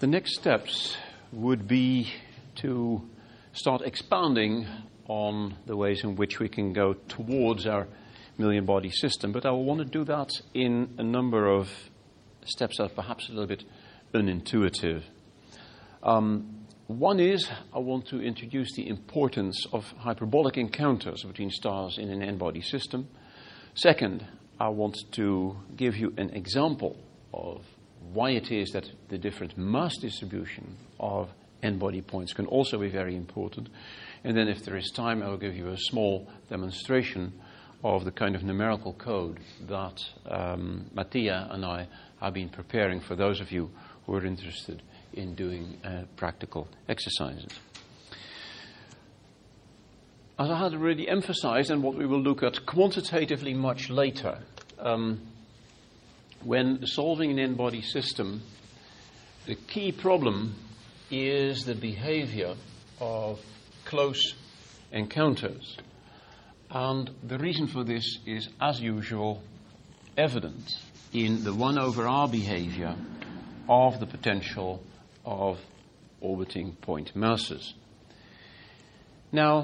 The next steps would be to start expounding on the ways in which we can go towards our million body system, but I will want to do that in a number of steps that are perhaps a little bit unintuitive. One is I want to introduce the importance of hyperbolic encounters between stars in an n-body system. Second, I want to give you an example of why it is that the different mass distribution of n-body points can also be very important. And then if there is time, I will give you a small demonstration of the kind of numerical code that Mattia and I have been preparing for those of you who are interested in doing practical exercises. As I had already emphasized, and what we will look at quantitatively much later, when solving an n-body system, the key problem is the behavior of close encounters. And the reason for this is, as usual, evident in the 1/r behavior of the potential of orbiting point masses. Now,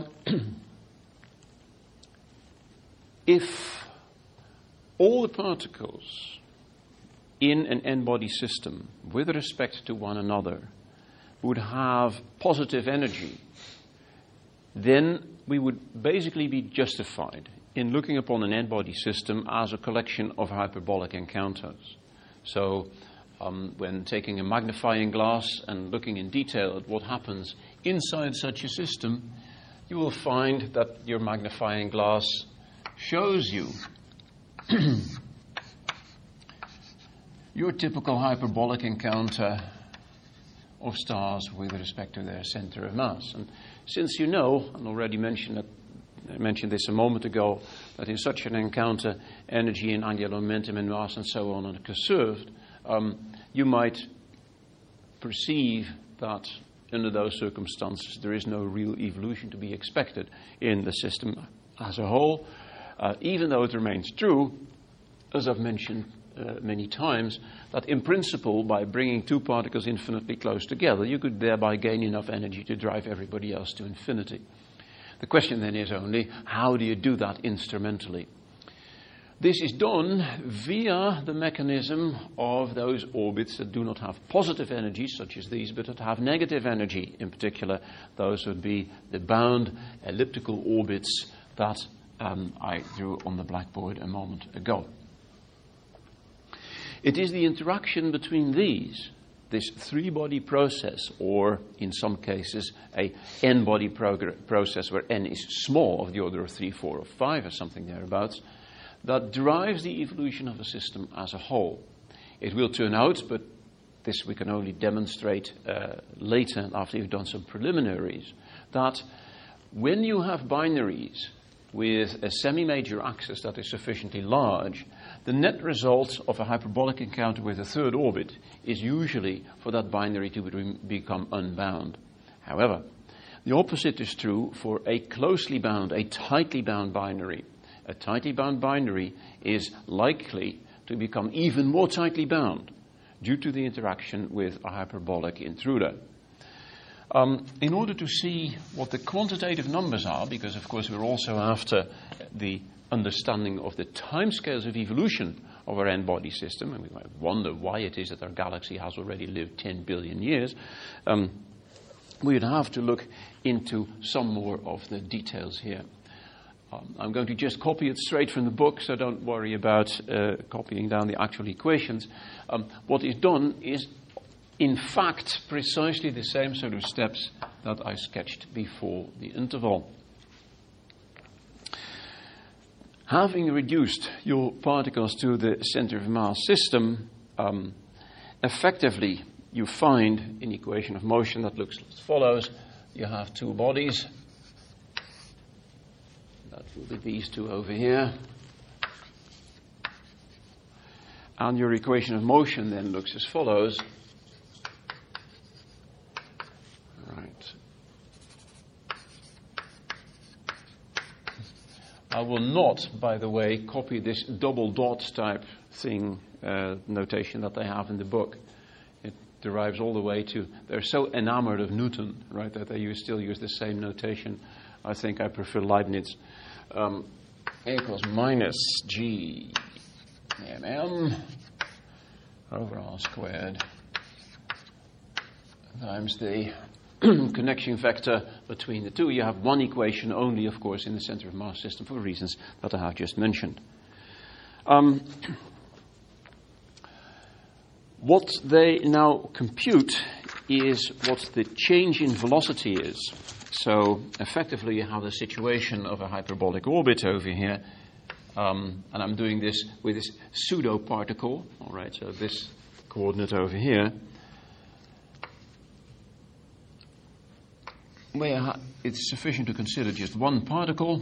if all the particles in an n-body system, with respect to one another, would have positive energy, then we would basically be justified in looking upon an n-body system as a collection of hyperbolic encounters. So when taking a magnifying glass and looking in detail at what happens inside such a system, you will find that your magnifying glass shows you your typical hyperbolic encounter of stars with respect to their center of mass. And since you know, and already mentioned this a moment ago, that in such an encounter, energy and angular momentum and mass and so on are conserved, you might perceive that under those circumstances there is no real evolution to be expected in the system as a whole, even though it remains true, as I've mentioned many times, that in principle, by bringing two particles infinitely close together, you could thereby gain enough energy to drive everybody else to infinity. The question then is only, how do you do that instrumentally? This is done via the mechanism of those orbits that do not have positive energy, such as these, but that have negative energy. In particular, those would be the bound elliptical orbits that I drew on the blackboard a moment ago. It is the interaction between this three-body process, or in some cases a n-body process where n is small, of the order of 3, 4, or 5, or something thereabouts, that drives the evolution of a system as a whole. It will turn out, but this we can only demonstrate later after you've done some preliminaries, that when you have binaries with a semi-major axis that is sufficiently large, the net result of a hyperbolic encounter with a third orbit is usually for that binary to become unbound. However, the opposite is true for a closely bound, a tightly bound binary. A tightly bound binary is likely to become even more tightly bound due to the interaction with a hyperbolic intruder. In order to see what the quantitative numbers are, because of course we're also after the understanding of the timescales of evolution of our n-body system, and we might wonder why it is that our galaxy has already lived 10 billion years, we would have to look into some more of the details here. I'm going to just copy it straight from the book, so don't worry about copying down the actual equations. What is done is, in fact, precisely the same sort of steps that I sketched before the interval. Having reduced your particles to the center of mass system, effectively you find an equation of motion that looks as follows. You have two bodies. That will be these two over here. And your equation of motion then looks as follows. Right. I will not, by the way, copy this double dot type thing, notation that they have in the book. It derives all the way to, they're so enamored of Newton, right, that they still use the same notation. I think I prefer Leibniz. A equals minus G mm over R squared times the connection vector between the two. You have one equation only, of course, in the center of mass system for reasons that I have just mentioned. What they now compute is what the change in velocity is. So effectively you have the situation of a hyperbolic orbit over here, and I'm doing this with this pseudo particle, all right, so this coordinate over here, where it's sufficient to consider just one particle.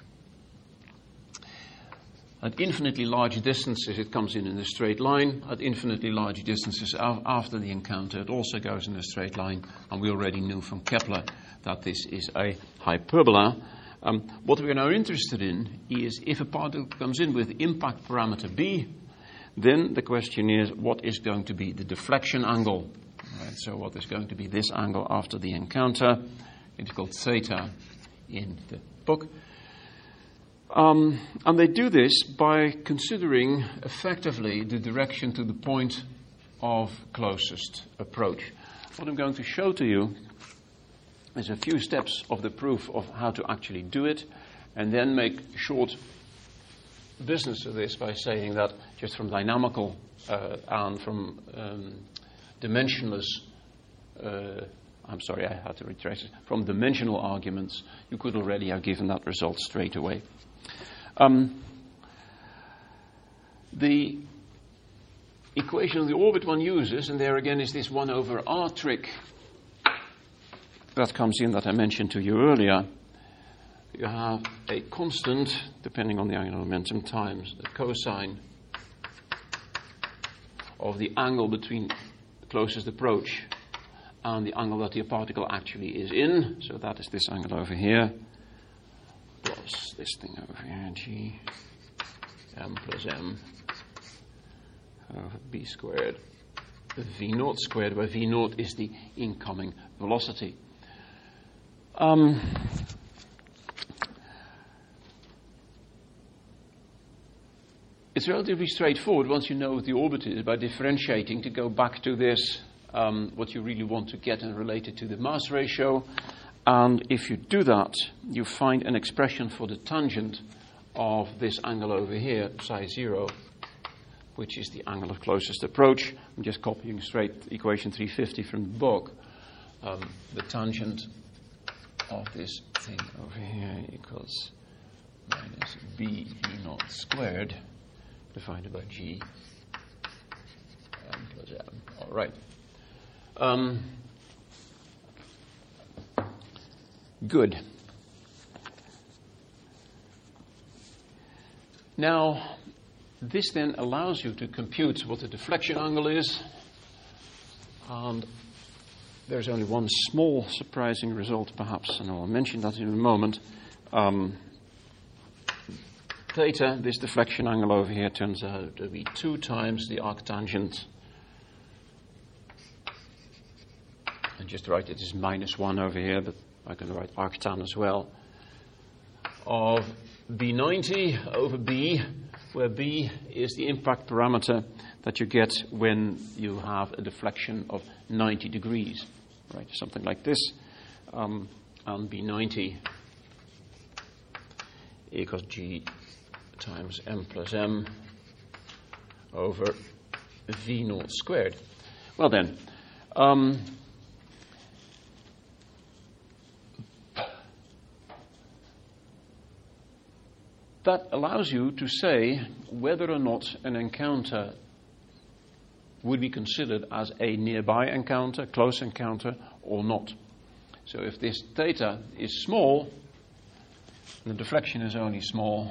At infinitely large distances, it comes in a straight line. At infinitely large distances after the encounter, it also goes in a straight line. And we already knew from Kepler that this is a hyperbola. What we are now interested in is if a particle comes in with impact parameter b, then the question is what is going to be the deflection angle. Right, so what is going to be this angle after the encounter? It's called theta in the book. And they do this by considering effectively the direction to the point of closest approach. What I'm going to show to you is a few steps of the proof of how to actually do it, and then make short business of this by saying that just from dynamical and from dimensionless, I'm sorry, I had to retrace it, from dimensional arguments, you could already have given that result straight away. The equation of the orbit one uses, and there again is this 1 over r trick that comes in that I mentioned to you earlier. You have a constant, depending on the angular momentum, times the cosine of the angle between the closest approach and the angle that the particle actually is in. So that is this angle over here, plus this thing over here, G m plus m over b squared v naught squared, where v naught is the incoming velocity. It's relatively straightforward once you know what the orbit is by differentiating to go back to this, what you really want to get and relate it to the mass ratio. And if you do that, you find an expression for the tangent of this angle over here, psi 0, which is the angle of closest approach. I'm just copying straight equation 350 from the book. The tangent of this thing over here equals minus b v naught squared divided by g m plus m. All right. Good. Now, this then allows you to compute what the deflection angle is, and there's only one small surprising result perhaps, and I'll mention that in a moment. Theta, this deflection angle over here, turns out to be 2 times the arctangent. And just to write it is minus 1 over here, but I can write arctan as well, of B90 over B, where B is the impact parameter that you get when you have a deflection of 90 degrees, right? Something like this. And B90 equals G times m plus m over V naught squared. Well then, that allows you to say whether or not an encounter would be considered as a nearby encounter, close encounter, or not. So if this theta is small, and the deflection is only small,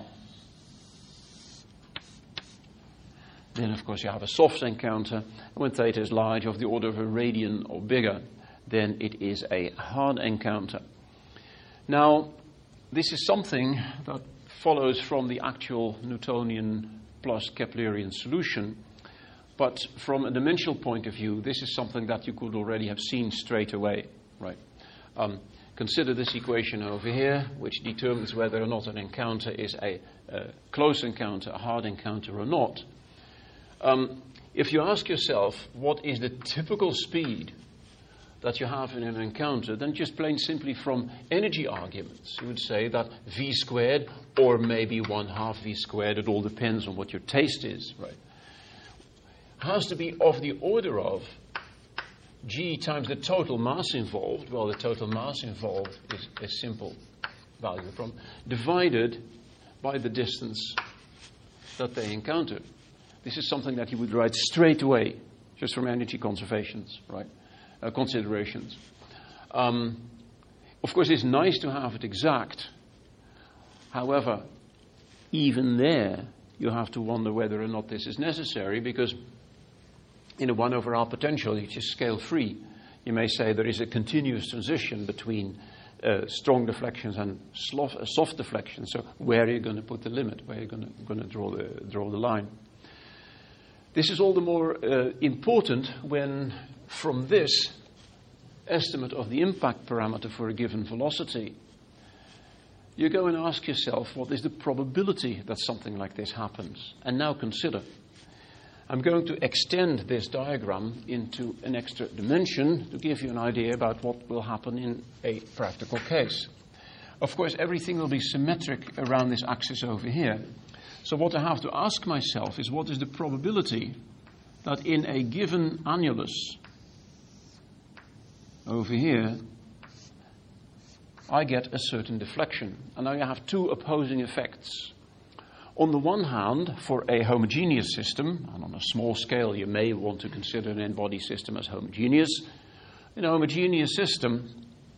then of course you have a soft encounter. And when theta is large, of the order of a radian or bigger, then it is a hard encounter. Now, this is something that follows from the actual Newtonian plus Keplerian solution. But from a dimensional point of view, this is something that you could already have seen straight away, right? Consider this equation over here, which determines whether or not an encounter is a close encounter, a hard encounter or not. If you ask yourself, what is the typical speed that you have in an encounter, then just plain simply from energy arguments, you would say that v squared, or maybe 1/2 v squared, it all depends on what your taste is, right, has to be of the order of g times the total mass involved. Well, the total mass involved is a simple value from divided by the distance that they encounter. This is something that you would write straight away, just from energy conservations, right? Considerations. Of course, it's nice to have it exact. However, even there, you have to wonder whether or not this is necessary, because in a 1/r potential, you just scale free. You may say there is a continuous transition between strong deflections and soft deflections. So where are you going to put the limit? Where are you going to draw the line? This is all the more important when, from this estimate of the impact parameter for a given velocity, you go and ask yourself, what is the probability that something like this happens? And now consider, I'm going to extend this diagram into an extra dimension to give you an idea about what will happen in a practical case. Of course, everything will be symmetric around this axis over here. So what I have to ask myself is, what is the probability that in a given annulus over here, I get a certain deflection? And now you have two opposing effects. On the one hand, for a homogeneous system, and on a small scale you may want to consider an n-body system as homogeneous. In a homogeneous system,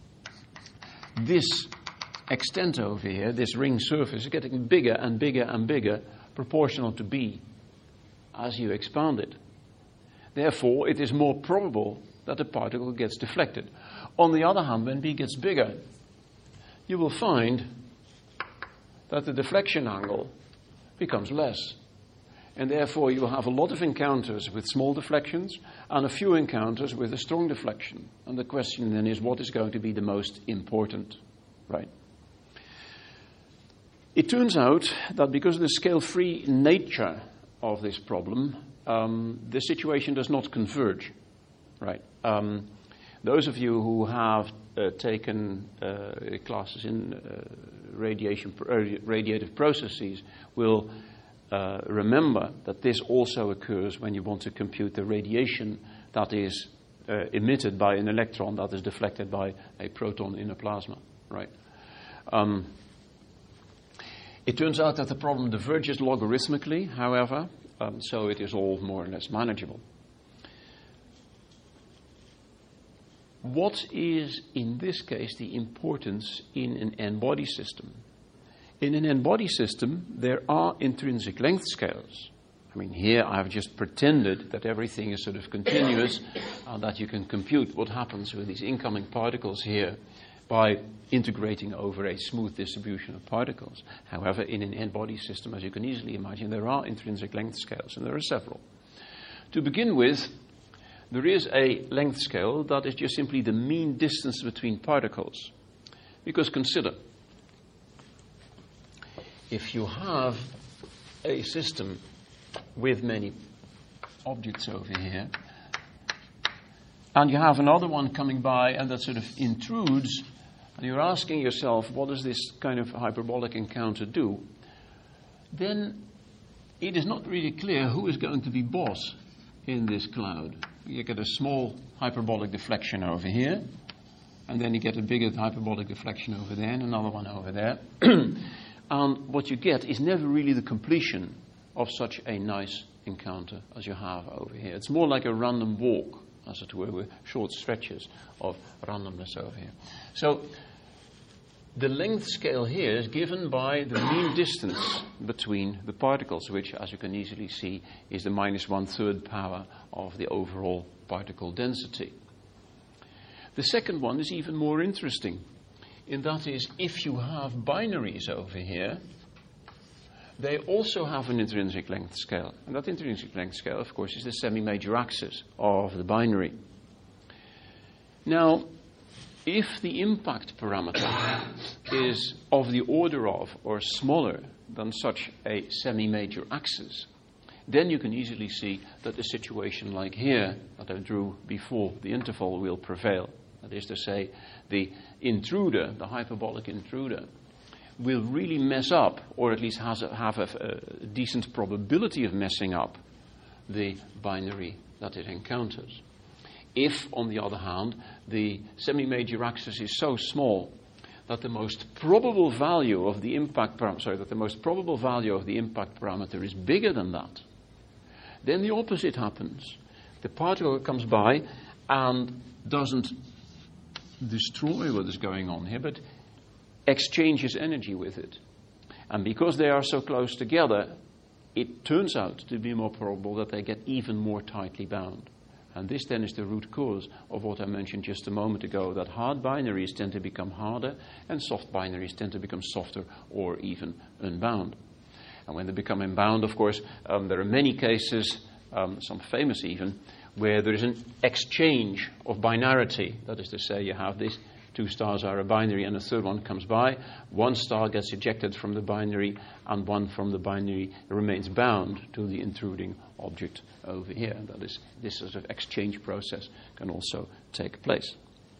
this extent over here, this ring surface, is getting bigger and bigger and bigger, proportional to b, as you expand it. Therefore, it is more probable that the particle gets deflected. On the other hand, when b gets bigger, you will find that the deflection angle becomes less. And therefore, you will have a lot of encounters with small deflections and a few encounters with a strong deflection. And the question then is, what is going to be the most important, right? It turns out that because of the scale-free nature of this problem, the situation does not converge, right? Those of you who have taken classes in radiative processes will remember that this also occurs when you want to compute the radiation that is emitted by an electron that is deflected by a proton in a plasma, right? It turns out that the problem diverges logarithmically, however, so it is all more or less manageable. What is, in this case, the importance in an n-body system? In an n-body system, there are intrinsic length scales. I mean, here I've just pretended that everything is sort of continuous and that you can compute what happens with these incoming particles here by integrating over a smooth distribution of particles. However, in an n-body system, as you can easily imagine, there are intrinsic length scales, and there are several. To begin with, there is a length scale that is just simply the mean distance between particles. Because consider, if you have a system with many objects over here, and you have another one coming by and that sort of intrudes, and you're asking yourself, what does this kind of hyperbolic encounter do? Then it is not really clear who is going to be boss in this cloud. You get a small hyperbolic deflection over here, and then you get a bigger hyperbolic deflection over there, and another one over there. And what you get is never really the completion of such a nice encounter as you have over here. It's more like a random walk, as it were, with short stretches of randomness over here. So the length scale here is given by the mean distance between the particles, which, as you can easily see, is the minus 1/3 power of the overall particle density. The second one is even more interesting, and that is, if you have binaries over here, they also have an intrinsic length scale. And that intrinsic length scale, of course, is the semi-major axis of the binary. Now, if the impact parameter is of the order of or smaller than such a semi-major axis, then you can easily see that a situation like here that I drew before the interval will prevail. That is to say, the intruder, the hyperbolic intruder, will really mess up, or at least have a decent probability of messing up, the binary that it encounters. If, on the other hand, the semi-major axis is so small that the most probable value of the impact parameter is bigger than that, then the opposite happens. The particle comes by and doesn't destroy what is going on here, but exchanges energy with it. And because they are so close together, it turns out to be more probable that they get even more tightly bound. And this then is the root cause of what I mentioned just a moment ago, that hard binaries tend to become harder and soft binaries tend to become softer or even unbound. And when they become unbound, of course, there are many cases, some famous even, where there is an exchange of binarity. That is to say, you have these two stars are a binary and a third one comes by. One star gets ejected from the binary and one from the binary remains bound to the intruding object over here. And that is, this sort of exchange process can also take place.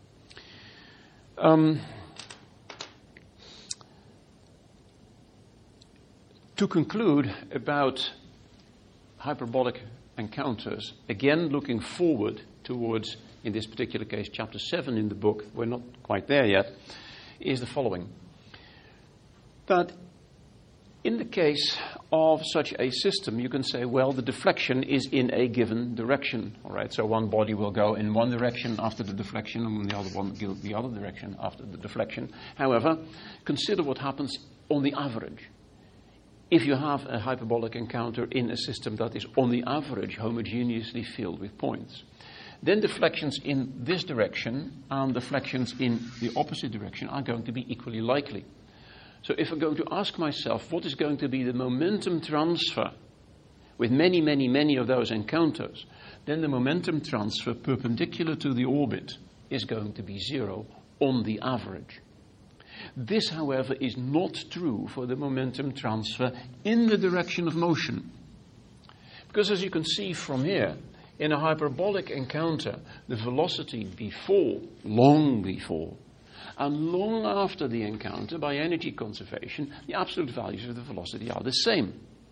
To conclude about hyperbolic encounters, again looking forward towards, in this particular case, chapter 7 in the book, we're not quite there yet, is the following. That in the case of such a system, you can say, well, the deflection is in a given direction. All right, so one body will go in one direction after the deflection, and the other one will go the other direction after the deflection. However, consider what happens on the average. If you have a hyperbolic encounter in a system that is on the average homogeneously filled with points, then deflections in this direction and deflections in the opposite direction are going to be equally likely. So if I'm going to ask myself what is going to be the momentum transfer with many, many, many of those encounters, then the momentum transfer perpendicular to the orbit is going to be zero on the average. This, however, is not true for the momentum transfer in the direction of motion. Because as you can see from here, in a hyperbolic encounter, the velocity before, long before, and long after the encounter, by energy conservation, the absolute values of the velocity are the same.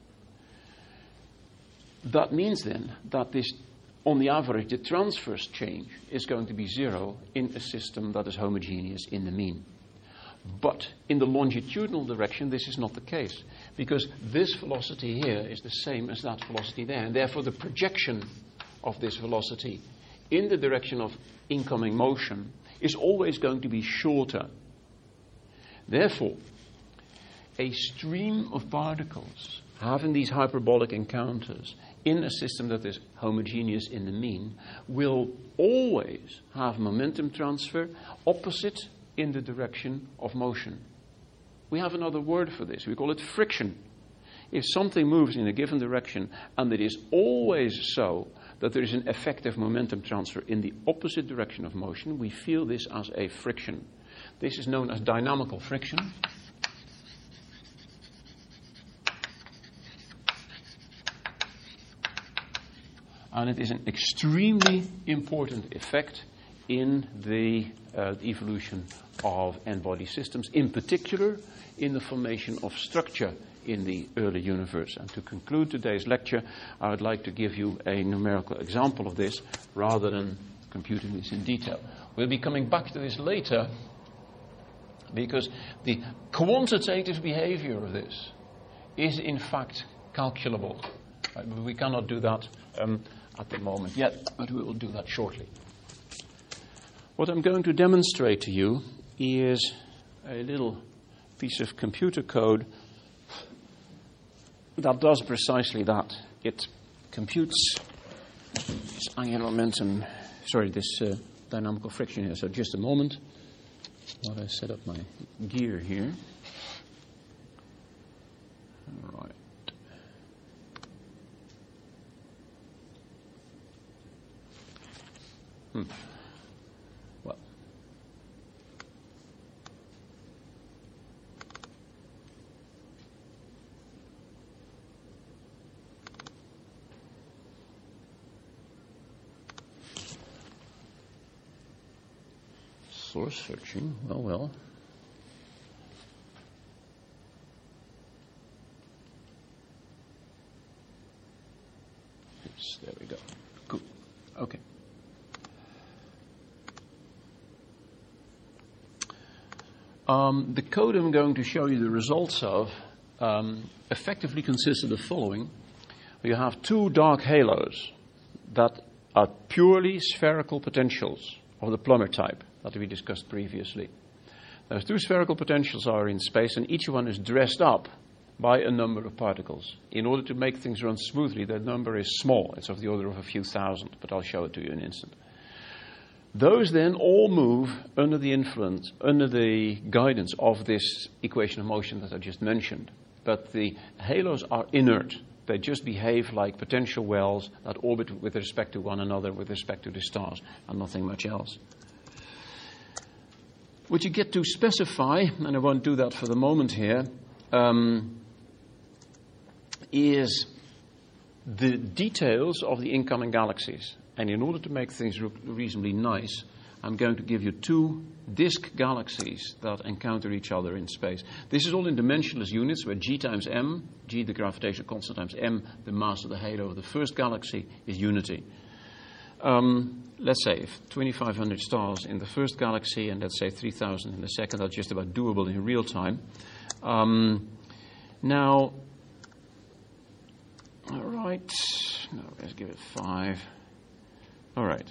That means then that this, on the average, the transverse change is going to be zero in a system that is homogeneous in the mean. But in the longitudinal direction, this is not the case, because this velocity here is the same as that velocity there, and therefore the projection of this velocity in the direction of incoming motion is always going to be shorter. Therefore, a stream of particles having these hyperbolic encounters in a system that is homogeneous in the mean will always have momentum transfer opposite in the direction of motion. We have another word for this. We call it friction. If something moves in a given direction, and it is always so that there is an effective momentum transfer in the opposite direction of motion, we feel this as a friction. This is known as dynamical friction. And it is an extremely important effect in the evolution of n-body systems, in particular in the formation of structure in the early universe. And to conclude today's lecture, I would like to give you a numerical example of this rather than computing this in detail. We'll be coming back to this later because the quantitative behavior of this is in fact calculable. But we cannot do that at the moment yet, but we will do that shortly. What I'm going to demonstrate to you is a little piece of computer code that does precisely that. It computes this angular momentum, this dynamical friction here. So just a moment while I set up my gear here. All right. Well, source searching. Well. Yes, there we go. Good. Okay. The code I'm going to show you the results of effectively consists of the following. You have two dark halos that are purely spherical potentials of the Plummer type that we discussed previously. Those two spherical potentials are in space, and each one is dressed up by a number of particles. In order to make things run smoothly, that number is small. It's of the order of a few thousand, but I'll show it to you in an instant. Those then all move under the influence, under the guidance of this equation of motion that I just mentioned. But the halos are inert. They just behave like potential wells that orbit with respect to one another, with respect to the stars, and nothing much else. What you get to specify, and I won't do that for the moment here, is the details of the incoming galaxies. And in order to make things look reasonably nice, I'm going to give you two disk galaxies that encounter each other in space. This is all in dimensionless units, where g times m, g the gravitational constant times m, the mass of the halo of the first galaxy, is unity. Let's say if 2,500 stars in the first galaxy, and let's say 3,000 in the second, that's just about doable in real time. Now, all right, no, let's give it 5. All right.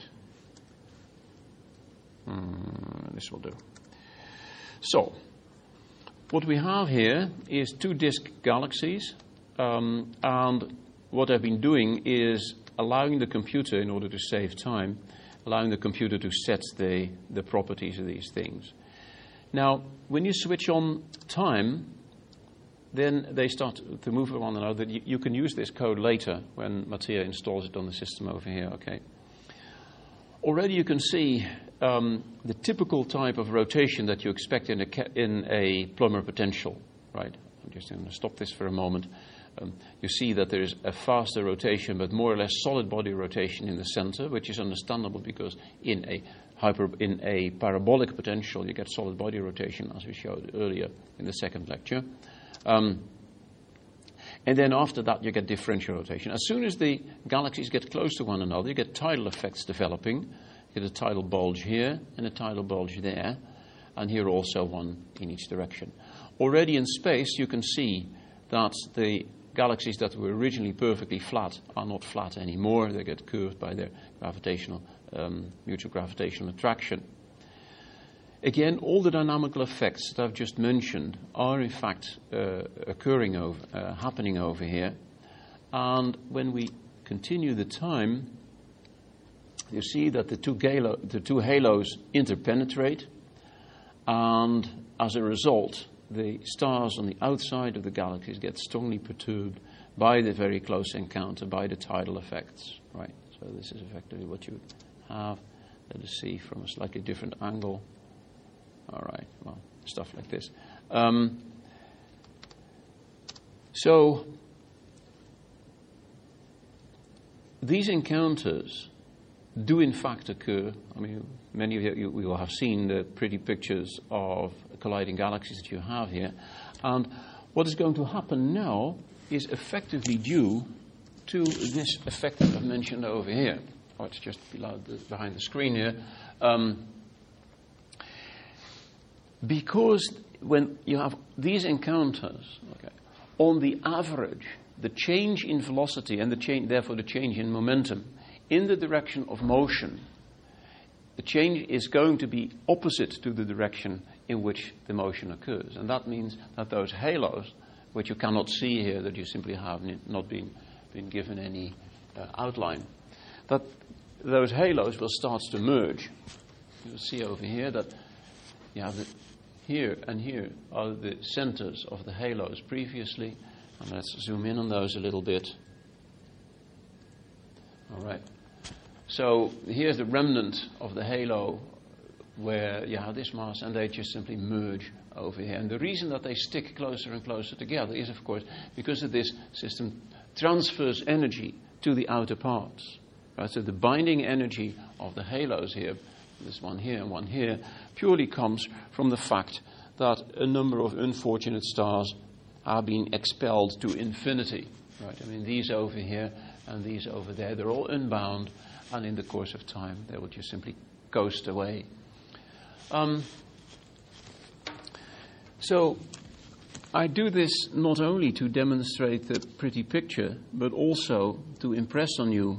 This will do. So, what we have here is two disk galaxies, and what I've been doing is allowing the computer, in order to save time, allowing the computer to set the properties of these things. Now, when you switch on time, then they start to move with one another. You can use this code later when Mattia installs it on the system over here, okay? Already you can see the typical type of rotation that you expect in a Plummer potential, right? I'm just going to stop this for a moment. You see that there is a faster rotation, but more or less solid body rotation in the center, which is understandable because in a parabolic potential you get solid body rotation, as we showed earlier in the second lecture. And then after that you get differential rotation. As soon as the galaxies get close to one another, you get tidal effects developing. You get a tidal bulge here and a tidal bulge there, and here also one in each direction. Already in space you can see that the galaxies that were originally perfectly flat are not flat anymore. They get curved by their gravitational, mutual gravitational attraction. Again, all the dynamical effects that I've just mentioned are in fact happening over here. And when we continue the time, you see that the two halos interpenetrate, and as a result, the stars on the outside of the galaxies get strongly perturbed by the very close encounter, by the tidal effects. Right. So this is effectively what you have. Let us see from a slightly different angle. All right, well, stuff like this. So these encounters do in fact occur. I mean, many of you will have seen the pretty pictures of colliding galaxies that you have here. And what is going to happen now is effectively due to this effect that I've mentioned over here. Oh, it's just behind the screen here. Because when you have these encounters, okay, on the average, the change in velocity and therefore the change in momentum in the direction of motion, the change is going to be opposite to the direction in which the motion occurs. And that means that those halos, which you cannot see here, that you simply have not been given any outline, that those halos will start to merge. You'll see over here that you have here and here are the centers of the halos previously, And let's zoom in on those a little bit. All right. So here's the remnant of the halo where you have this mass, and they just simply merge over here. And the reason that they stick closer and closer together is, of course, because of this system transfers energy to the outer parts. Right? So the binding energy of the halos here, this one here and one here, purely comes from the fact that a number of unfortunate stars are being expelled to infinity. Right? I mean, these over here and these over there, they're all unbound, and in the course of time, they will just simply coast away. So I do this not only to demonstrate the pretty picture, but also to impress on you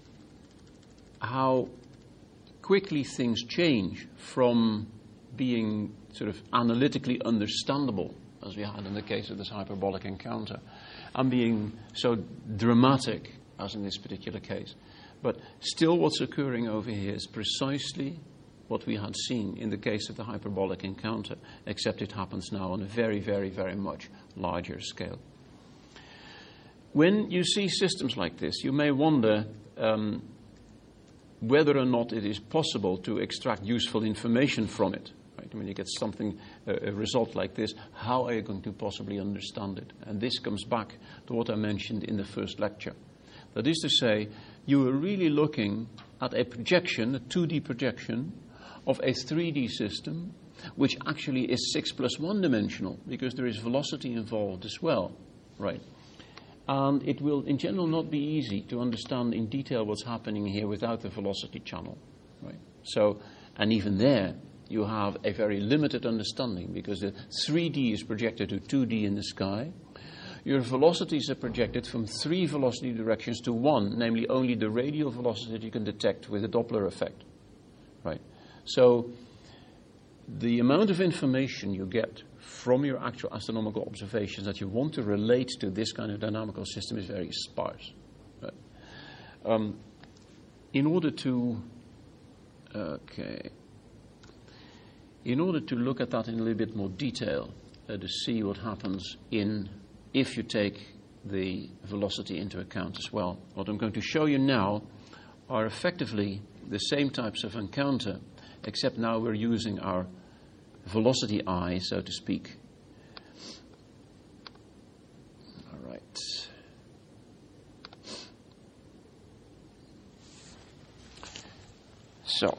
how quickly things change from being sort of analytically understandable, as we had in the case of this hyperbolic encounter, and being so dramatic, as in this particular case. But still what's occurring over here is precisely what we had seen in the case of the hyperbolic encounter, except it happens now on a very, very, very much larger scale. When you see systems like this, you may wonder whether or not it is possible to extract useful information from it. Right? When you get something, a result like this, how are you going to possibly understand it? And this comes back to what I mentioned in the first lecture. That is to say, you are really looking at a projection, a 2D projection, of a 3D system, which actually is 6+1 dimensional, because there is velocity involved as well, right? And it will, in general, not be easy to understand in detail what's happening here without the velocity channel, right? So, and even there, you have a very limited understanding, because the 3D is projected to 2D in the sky. Your velocities are projected from 3 velocity directions to 1, namely only the radial velocity that you can detect with the Doppler effect, right? So the amount of information you get from your actual astronomical observations that you want to relate to this kind of dynamical system is very sparse. Right? In order to look at that in a little bit more detail, to see what happens if you take the velocity into account as well, what I'm going to show you now are effectively the same types of encounter, except now we're using our velocity eye, so to speak. All right. So,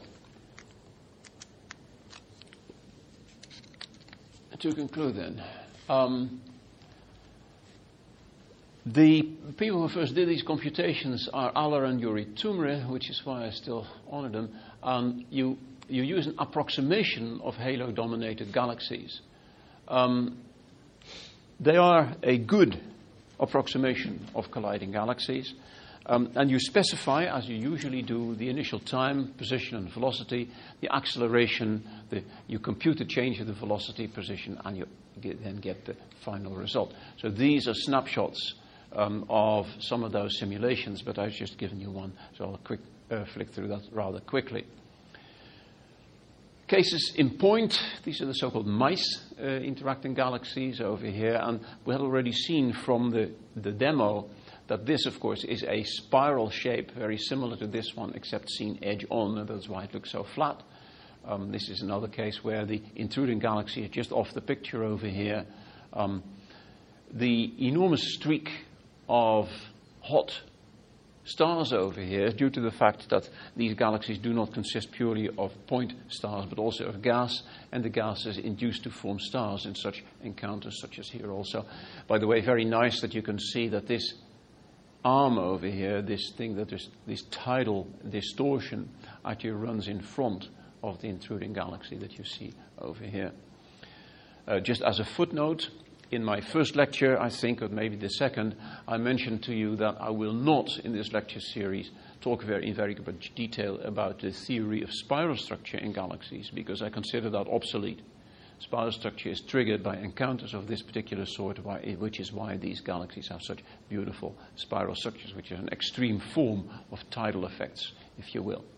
to conclude then, the people who first did these computations are Aller and Yuri Tumre, which is why I still honor them, and you use an approximation of halo-dominated galaxies. They are a good approximation of colliding galaxies, and you specify, as you usually do, the initial time, position, and velocity, the acceleration, you compute the change of the velocity, position, and you then get the final result. So these are snapshots of some of those simulations, but I've just given you one, so I'll flick through that rather quickly. Cases in point, these are the so-called mice interacting galaxies over here, and we had already seen from the demo that this, of course, is a spiral shape, very similar to this one, except seen edge on, and that's why it looks so flat. This is another case where the intruding galaxy is just off the picture over here. The enormous streak of hot stars over here, due to the fact that these galaxies do not consist purely of point stars, but also of gas, and the gas is induced to form stars in such encounters, such as here also. By the way, very nice that you can see that this arm over here, this thing, that there's this tidal distortion, actually runs in front of the intruding galaxy that you see over here. Just as a footnote, in my first lecture, I think, or maybe the second, I mentioned to you that I will not, in this lecture series, talk in very much detail about the theory of spiral structure in galaxies, because I consider that obsolete. Spiral structure is triggered by encounters of this particular sort, which is why these galaxies have such beautiful spiral structures, which is an extreme form of tidal effects, if you will.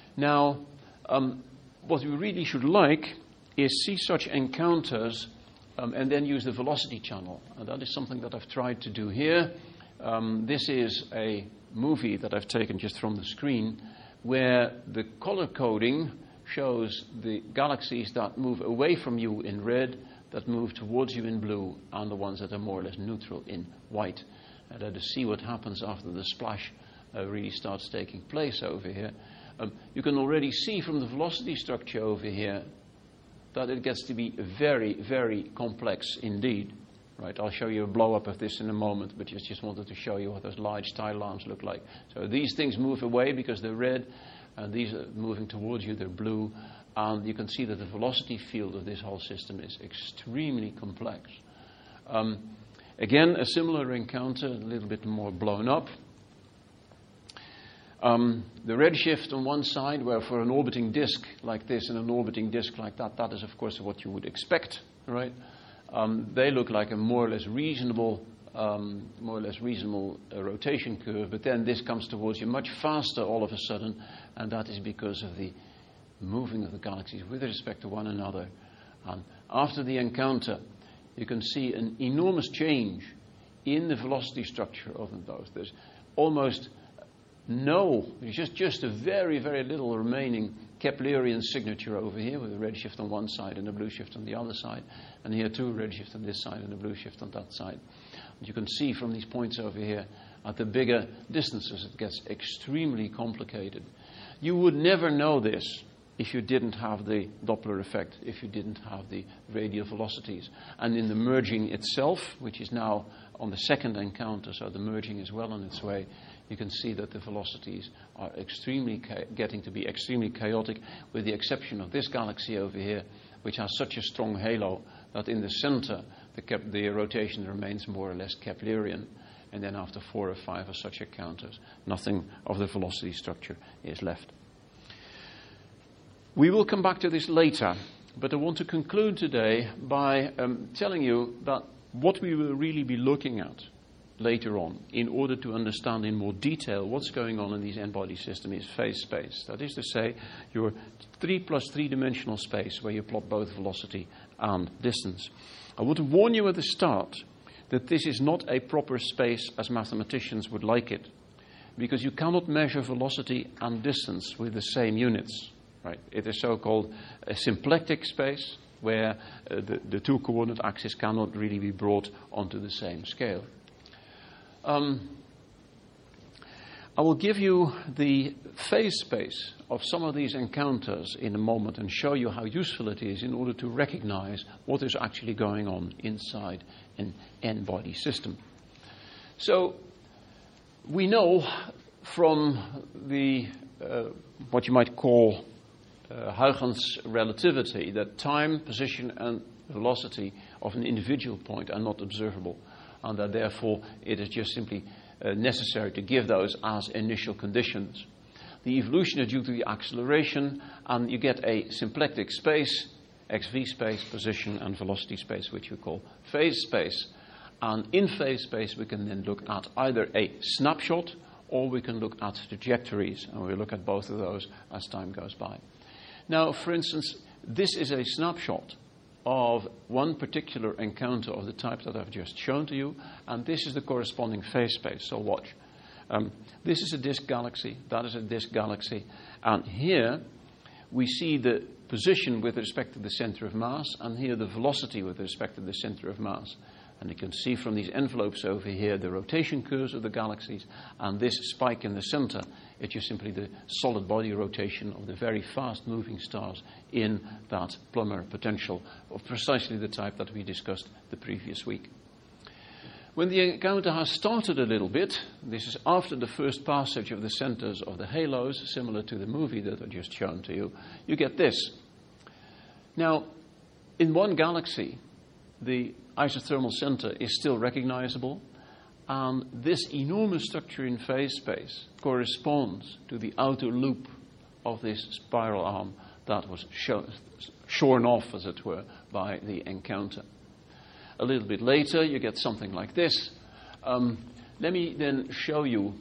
Now, what we really should like is see such encounters and then use the velocity channel. And that is something that I've tried to do here. This is a movie that I've taken just from the screen, where the color coding shows the galaxies that move away from you in red, that move towards you in blue, and the ones that are more or less neutral in white. And to see what happens after the splash really starts taking place over here. You can already see from the velocity structure over here that it gets to be very, very complex indeed. Right, I'll show you a blow-up of this in a moment, but just wanted to show you what those large tidal arms look like. So these things move away because they're red, and these are moving towards you, they're blue. And you can see that the velocity field of this whole system is extremely complex. Again, a similar encounter, a little bit more blown up. The redshift on one side, where for an orbiting disk like this and an orbiting disk like that, that is, of course, what you would expect, right? They look like a more or less reasonable rotation curve, but then this comes towards you much faster all of a sudden, and that is because of the moving of the galaxies with respect to one another. And after the encounter, you can see an enormous change in the velocity structure of those. There's almost just a very, very little remaining Keplerian signature over here, with a redshift on one side and a blue shift on the other side, and here too, a redshift on this side and a blue shift on that side. And you can see from these points over here, at the bigger distances, it gets extremely complicated. You would never know this if you didn't have the Doppler effect, if you didn't have the radial velocities. And in the merging itself, which is now on the second encounter, so the merging is well on its way, you can see that the velocities are getting to be extremely chaotic, with the exception of this galaxy over here, which has such a strong halo that in the center the rotation remains more or less Keplerian, and then after 4 or 5 of such encounters, nothing of the velocity structure is left. We will come back to this later, but I want to conclude today by telling you that what we will really be looking at later on, in order to understand in more detail what's going on in these n-body system, is phase space. That is to say, your 3 plus 3-dimensional space where you plot both velocity and distance. I want to warn you at the start that this is not a proper space as mathematicians would like it, because you cannot measure velocity and distance with the same units. Right? It is so-called a symplectic space, where the two coordinate axes cannot really be brought onto the same scale. I will give you the phase space of some of these encounters in a moment and show you how useful it is in order to recognize what is actually going on inside an n-body system. So we know from the what you might call Huygens relativity that time, position and velocity of an individual point are not observable, and that therefore it is just simply necessary to give those as initial conditions. The evolution is due to the acceleration, and you get a symplectic space, xv space, position and velocity space, which we call phase space. And in phase space we can then look at either a snapshot or we can look at trajectories, and we'll look at both of those as time goes by. Now, for instance, this is a snapshot of one particular encounter of the type that I've just shown to you, and this is the corresponding phase space. So watch. This is a disk galaxy, that is a disk galaxy, and here we see the position with respect to the center of mass, and here the velocity with respect to the center of mass. And you can see from these envelopes over here the rotation curves of the galaxies, and this spike in the center, it's just simply the solid body rotation of the very fast moving stars in that Plummer potential of precisely the type that we discussed the previous week. When the encounter has started a little bit, this is after the first passage of the centers of the halos, similar to the movie that I just shown to you, you get this. Now, in one galaxy, the isothermal center is still recognizable, and this enormous structure in phase space corresponds to the outer loop of this spiral arm that was shorn off, as it were, by the encounter. A little bit later, you get something like this. Let me then show you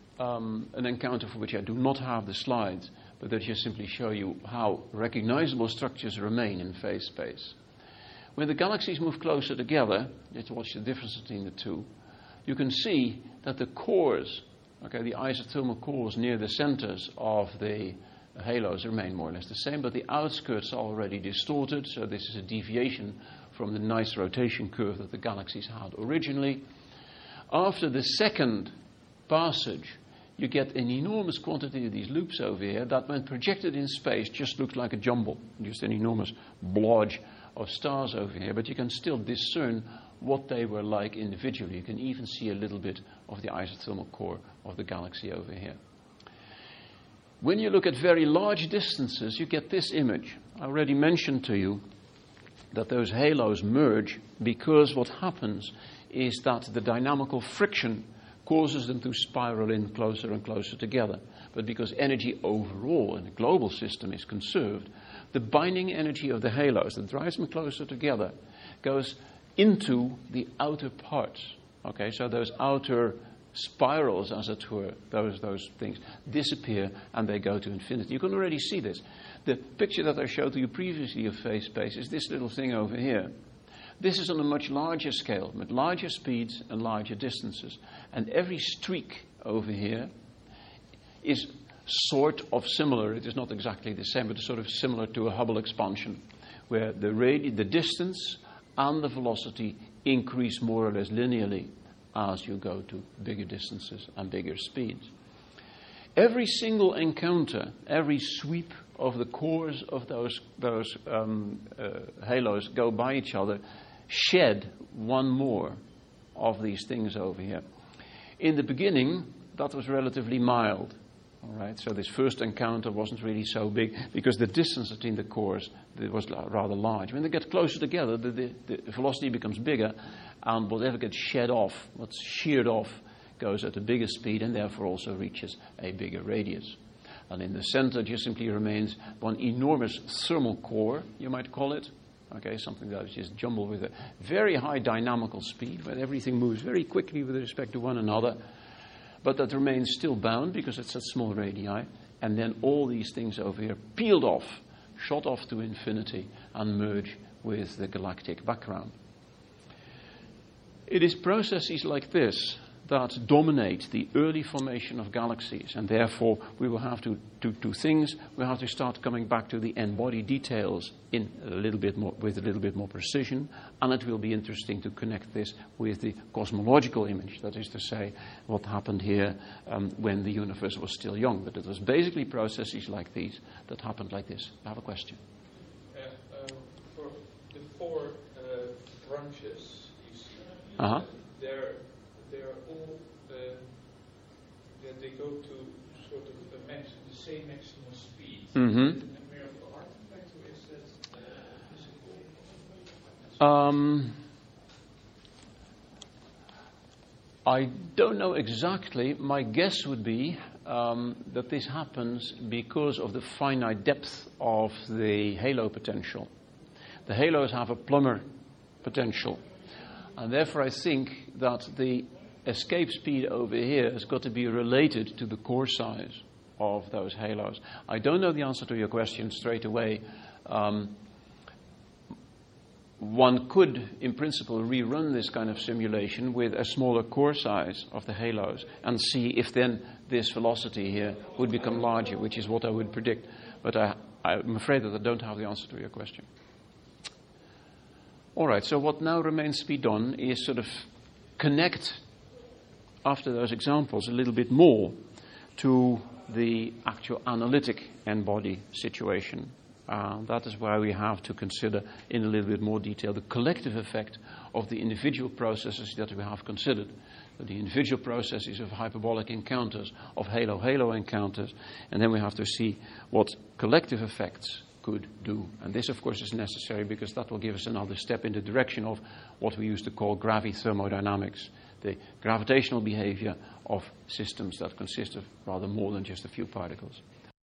an encounter for which I do not have the slides, but that just simply show you how recognizable structures remain in phase space. When the galaxies move closer together, let's watch the difference between the two, you can see that the cores, the isothermal cores near the centers of the halos remain more or less the same, but the outskirts are already distorted, so this is a deviation from the nice rotation curve that the galaxies had originally. After the second passage, you get an enormous quantity of these loops over here that, when projected in space, just looked like a jumble, just an enormous blotch of stars over here, but you can still discern what they were like individually. You can even see a little bit of the isothermal core of the galaxy over here. When you look at very large distances, you get this image. I already mentioned to you that those halos merge because what happens is that the dynamical friction causes them to spiral in closer and closer together. But because energy overall in the global system is conserved, the binding energy of the halos that drives them closer together goes into the outer parts. So those outer spirals, as it were, those things disappear and they go to infinity. You can already see this. The picture that I showed to you previously of phase space is this little thing over here. This is on a much larger scale, with larger speeds and larger distances. And every streak over here is sort of similar. It is not exactly the same, but it's sort of similar to a Hubble expansion, where the distance and the velocity increase more or less linearly as you go to bigger distances and bigger speeds. Every single encounter, every sweep of the cores of those halos go by each other, shed one more of these things over here. In the beginning, that was relatively mild. All right, so this first encounter wasn't really so big because the distance between the cores was rather large. When they get closer together, the velocity becomes bigger, and whatever gets shed off, what's sheared off, goes at a bigger speed and therefore also reaches a bigger radius. And in the center just simply remains one enormous thermal core, you might call it. Something that is just jumbled with a very high dynamical speed, where everything moves very quickly with respect to one another, but that remains still bound because it's at small radii, and then all these things over here peeled off, shot off to infinity, and merge with the galactic background. It is processes like this that dominate the early formation of galaxies, and therefore we will have to do two things. We have to start coming back to the n-body details with a little bit more precision, and it will be interesting to connect this with the cosmological image, that is to say, what happened here when the universe was still young. But it was basically processes like these that happened like this. I have a question. For the four branches, you see, they're all they go to sort of the same maximal speed. Mm-hmm. And miracle artifact, or is that visible? I don't know exactly. My guess would be that this happens because of the finite depth of the halo potential. The halos have a Plummer potential, and therefore I think that the escape speed over here has got to be related to the core size of those halos. I don't know the answer to your question straight away. One could, in principle, rerun this kind of simulation with a smaller core size of the halos and see if then this velocity here would become larger, which is what I would predict. But I'm afraid that I don't have the answer to your question. All right, so what now remains to be done is sort of connect, after those examples, a little bit more to the actual analytic n-body situation. That is why we have to consider in a little bit more detail the collective effect of the individual processes that we have considered. The individual processes of hyperbolic encounters, of halo-halo encounters, and then we have to see what collective effects could do. And this, of course, is necessary because that will give us another step in the direction of what we used to call gravithermodynamics, the gravitational behavior of systems that consist of rather more than just a few particles.